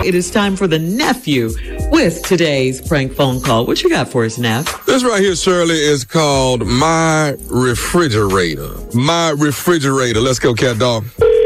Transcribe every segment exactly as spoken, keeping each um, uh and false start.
it is time for the nephew with today's prank phone call. What you got for us, Neff? This right here, Shirley, is called My Refrigerator. My Refrigerator. Let's go, cat dog.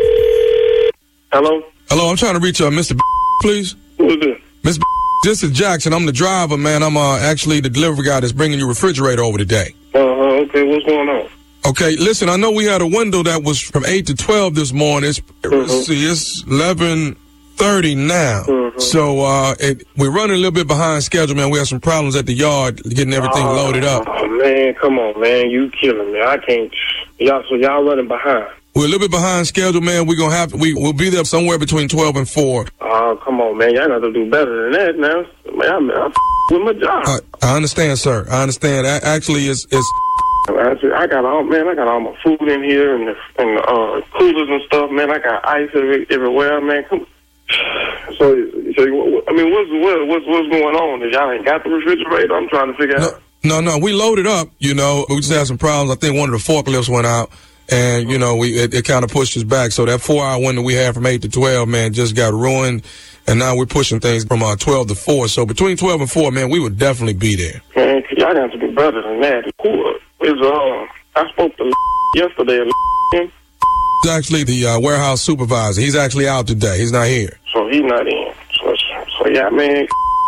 Hello? Hello, I'm trying to reach uh, Mister please. Who is this? Mister This is Jackson. I'm the driver, man. I'm uh, actually the delivery guy that's bringing your refrigerator over today. Uh-huh, okay, what's going on? Okay, listen, I know we had a window that was from eight to twelve this morning. It's, Mm-hmm. let's see, it's eleven thirty now. Mm-hmm. So uh, it, we're running a little bit behind schedule, man. We have some problems at the yard getting everything oh, loaded up. Oh, man, come on, man. You killing me. I can't. Y'all, so y'all running behind. We're a little bit behind schedule, man. We're going to have to, we, we'll be there somewhere between twelve and four. Oh, come on, man. Y'all got to do better than that now. Man, I'm, I'm with my job. Uh, I understand, sir. I understand. A- actually, it's... it's I, said, I got all, man, I got all my food in here and the, and the uh, coolers and stuff, man. I got ice every, everywhere, man. Come So, so I mean, what's, what, what's, what's going on? Is y'all ain't got the refrigerator? I'm trying to figure no, out. No, no, we loaded up, you know. We just had some problems. I think one of the forklifts went out. And, you know, we it, it kind of pushed us back. So that four-hour window we had from eight to twelve, man, just got ruined. And now we're pushing things from uh, twelve to four. So between twelve and four, man, we would definitely be there. Man, y'all got to do better than that. Who is, uh, I spoke to yesterday. He's actually the uh, warehouse supervisor. He's actually out today. He's not here. So he's not in. So, so yeah, man.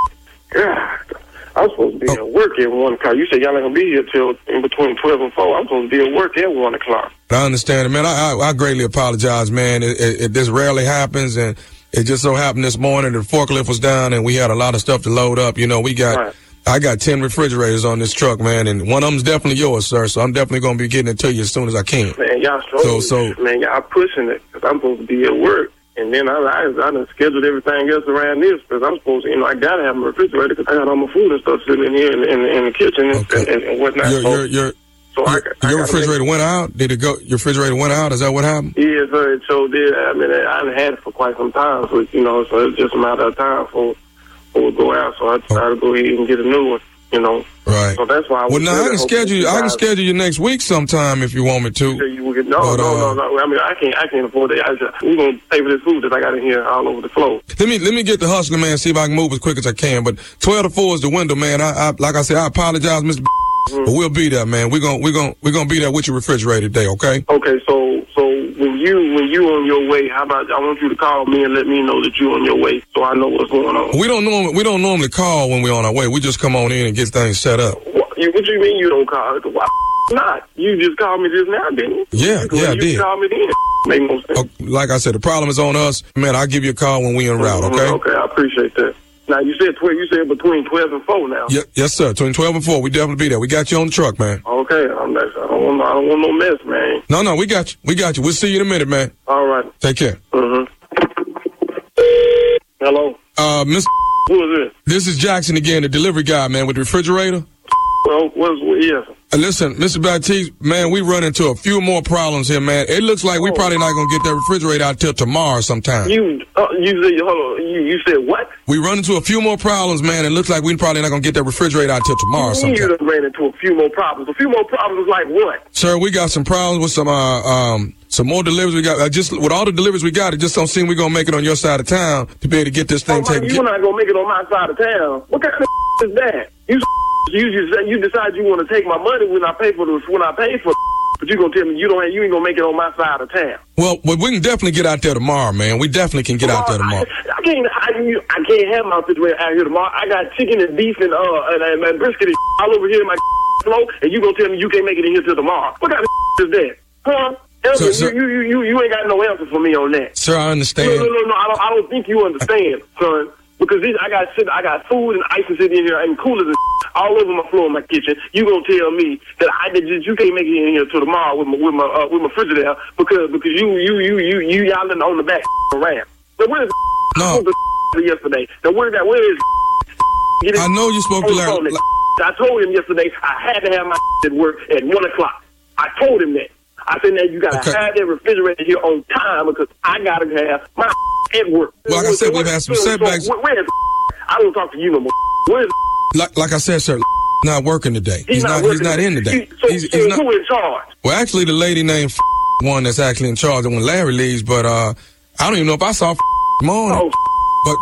God. I'm supposed to be oh. at work at one o'clock. You said y'all ain't gonna be here till in between twelve and four. I'm supposed to be at work at one o'clock. I understand it, man. I, I, I greatly apologize, man. It, it, it, this rarely happens, and it just so happened this morning the forklift was down, and we had a lot of stuff to load up. You know, we got, right. I got ten refrigerators on this truck, man, and one of them's definitely yours, sir. So I'm definitely gonna be getting it to you as soon as I can. Man, y'all so, so, man, y'all pushing it because I'm supposed to be at work. And then I, I, I done scheduled everything else around this because I'm supposed to, you know, I got to have my refrigerator because I got all my food and stuff sitting in here in, in, in the kitchen and, okay. and, and whatnot. Your, your, your, so your, I, I your refrigerator went out? Did it go? Your refrigerator went out? Is that what happened? Yeah, sir. It sure did. I mean, I done had it for quite some time, so, you know, so it's just a matter of time for, for it to go out. So I decided oh. to go ahead and get a new one, you know. Right. So that's why I was Well, now I can schedule you. I can schedule you next week sometime if you want me to. You get, no, but, no, uh, no, no. I mean, I can't. I can't afford it. I just, we're gonna pay for this food that I got in here all over the floor. Let me let me get the hustler, man. See if I can move as quick as I can. But twelve to four is the window, man. I, I like I said, I apologize, Mister Mm-hmm. But we'll be there, man. We're gonna we're gonna we're gonna be there with your refrigerator today, okay? Okay. So so when you when you on your way, how about I want you to call me and let me know that you on your way, so I know what's going on. We don't normally we don't normally call when we're on our way. We just come on in and get things set up. What, you, what you mean you don't call? Why not? You just called me just now, didn't you? Yeah, you, yeah, I you did. Called me then. Make no sense. Okay, like I said, the problem is on us, man. I'll give you a call when we en route, okay? Mm-hmm. Okay, I appreciate that. Now you said twelve. You said between twelve and four now. Yeah, yes, sir. Between twelve and four, we definitely be there. We got you on the truck, man. Okay, I'm not, I don't want I don't want no mess, man. No, no, we got you. We got you. We'll see you in a minute, man. All right. Take care. Mm-hmm. Hello. Uh, Mister Who is this? This is Jackson again, the delivery guy, man, with the refrigerator. Well, what's yes? Uh, listen, Mister Baptiste, man, we run into a few more problems here, man. It looks like we oh. probably not gonna get that refrigerator out till tomorrow sometime. You, uh, you said, hold on, you, you said what? We run into a few more problems, man. It looks like we probably not gonna get that refrigerator out till tomorrow you sometime. You done ran into a few more problems. A few more problems like what? Sir, we got some problems with some uh um some more deliveries we got. Uh, just with all the deliveries we got, it just don't seem we're gonna make it on your side of town to be able to get this thing oh, taken. You're not gonna make it on my side of town. What kind of is that? You. You just you decide you want to take my money when I pay for the when I pay for, but you gonna tell me you don't you ain't gonna make it on my side of town. Well, well, we can definitely get out there tomorrow, man. We definitely can get tomorrow, out there tomorrow. I, I can't I, I can't have my refrigerator out here tomorrow. I got chicken and beef and uh and, and, and brisket and all over here in my flow, and you gonna tell me you can't make it in here till tomorrow? What kind of is that, huh? So, you, so, you, you you you ain't got no answer for me on that. Sir, I understand. No, no, no, no I don't I don't think you understand, son. Because this, I got I got food and ice sitting in here and coolers and all over my floor in my kitchen. You gonna tell me that I that you can't make it in here till tomorrow with my with my uh, with my frigidaire because because you you you you you y'all on the back around. So where's no the yesterday? Now where that where is? I know you spoke to Larry. I told him yesterday I had to have my at work at one o'clock. I told him that. I said that you gotta okay. have that refrigerator here on time because I gotta have my at work. Well, like I said, we've had some setbacks. Where, where's I don't talk to you no more. Where's like, like I said, sir, not working today. He's, he's not. not he's not in today. So, he's, so he's not. Who in charge? Well, actually, the lady named one that's actually in charge of when Larry leaves. But uh, I don't even know if I saw morning. Oh, but but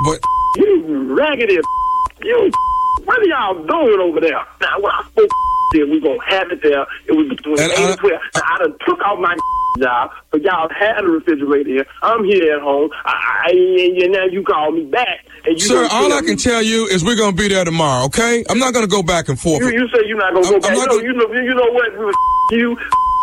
You raggedy you. What are y'all doing over there? Now, when I spoke there, we gonna have it there. It was between and eight I, and twelve. Now, I done took off my job, but y'all had a refrigerator here. I'm here at home. I, I and now you call me back. And you Sir, all I me, can tell you is we're gonna be there tomorrow. Okay? I'm not gonna go back and forth. You, you say you're not gonna I'm, go back. I'm You know, gonna... you know, you know what? You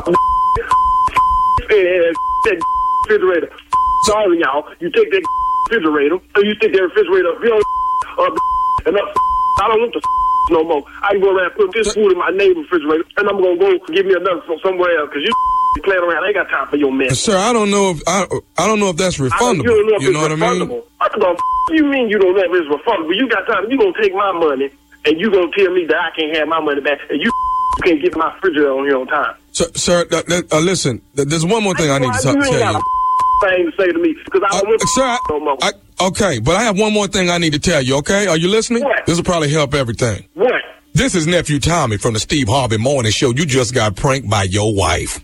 and that refrigerator. Sorry, y'all. You take that refrigerator, and you stick that refrigerator up your up and up. I don't want the no more. I can go around and put this food in my neighbor's refrigerator, and I'm gonna go give me another from somewhere else because you playing around. I ain't got time for your mess. Sir, I don't know if I I don't know if that's refundable. I, you don't know if you it's know what refundable. I mean? What the you mean you don't know if it's refundable? You got time. You gonna take my money and you gonna tell me that I can't have my money back, and you can't get my refrigerator on here on time. Sir, sir uh, uh, listen. There's one more thing I, I need to you tell you. Thing to say to me because I don't uh, sir, I, no more. I, okay, but I have one more thing I need to tell you. Okay, are you listening? What? This will probably help everything. What? This is Nephew Tommy from the Steve Harvey Morning Show. You just got pranked by your wife.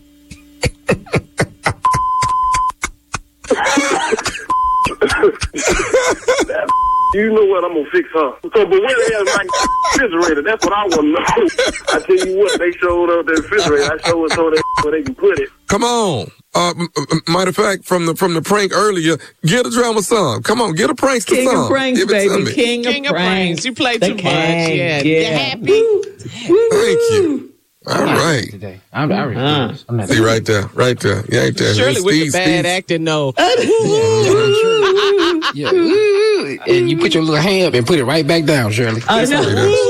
You know what? I'm gonna fix her. So, but where the hell is my refrigerator? That's what I want to know. I tell you what, they showed up the refrigerator. I showed them that where they can put it. Come on. Uh, matter of fact, from the from the prank earlier, get a drama song. Come on, get a prankster King song. of pranks, Give it to baby. me. King, King of of pranks. pranks. You play The too much. king, Yeah. yeah. You happy? Woo. Woo. Thank you. All right. Today. I'm, I refuse. Uh. I'm not See right there, right there. You ain't there. Shirley with the Steve, bad Steve. acting, no. Yeah. Ooh. And you put your little hand up and put it right back down, Shirley. I know.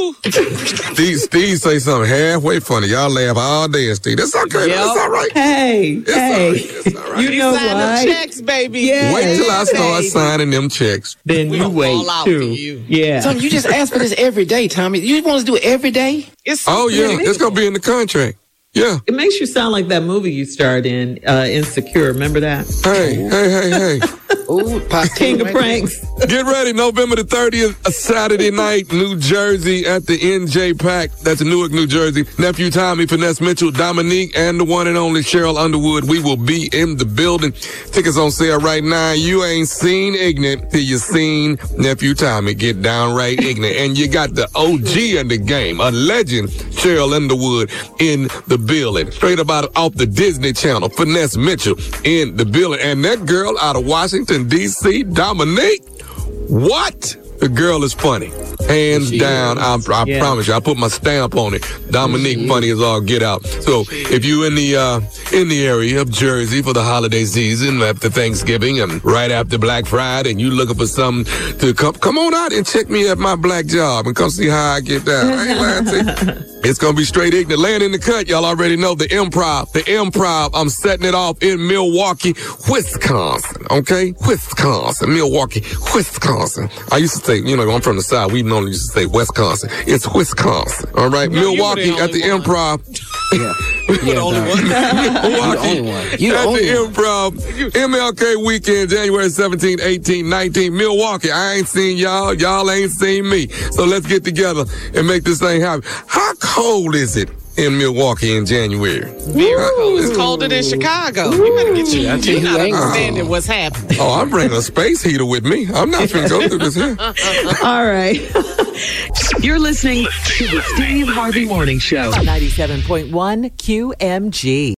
Steve, Steve say something halfway funny. Y'all laugh all day at Steve. That's okay. Yep. That's all right. Hey, It's hey. all right. It's all right. You know Sign what? them checks, baby. Yeah. Wait till I start Baby. signing them checks. Then We you gonna wait fall out too. for you. Yeah. Tommy, you just ask for this every day, Tommy. You want us to do it every day? It's Oh yeah, pretty it's gonna be in the contract. Yeah. It makes you sound like that movie you starred in, uh, Insecure. Remember that? Hey, hey, hey, hey. Ooh, pop King of pranks. Get ready, November the thirtieth, a Saturday night, New Jersey at the N J Pack. That's in Newark, New Jersey. Nephew Tommy, Finesse Mitchell, Dominique, and the one and only Cheryl Underwood. We will be in the building. Tickets on sale right now. You ain't seen ignorant till you seen Nephew Tommy get downright ignorant. And you got the O G in the game, a legend, Cheryl Underwood, in the building. Straight up out off the Disney Channel, Finesse Mitchell in the building. And that girl out of Washington, D C, Dominique, what? The girl is funny. Hands She down, I, I Yeah. promise you. I put my stamp on it. Dominique funny as all get out. So if you in the uh, in the area of Jersey for the holiday season, after Thanksgiving and right after Black Friday, and you looking for something to come, come on out and check me at my black job and come see how I get down. I ain't lying to you. It's gonna be straight ignorant. Laying in the cut, y'all already know the Improv. The Improv, I'm setting it off in Milwaukee, Wisconsin. Okay? Wisconsin, Milwaukee, Wisconsin. I used to say, you know, I'm from the South. We normally used to say Wisconsin. It's Wisconsin. All right? No, you were Milwaukee the at the only one. Improv. Yeah. You're the only one. Milwaukee only one. You the at only the one. Improv. M L K weekend, January seventeenth, eighteenth, nineteenth. Milwaukee. I ain't seen y'all. Y'all ain't seen me. So let's get together and make this thing happen. How cold is it in Milwaukee in January? Very cold. It's colder than Chicago. You better get you. I tell You're you, not ain't understanding what's happening. Oh, I'm bringing a space heater with me. I'm not finna go through this here. All right. You're listening to the Steve Harvey Morning Show. ninety-seven point one Q M G.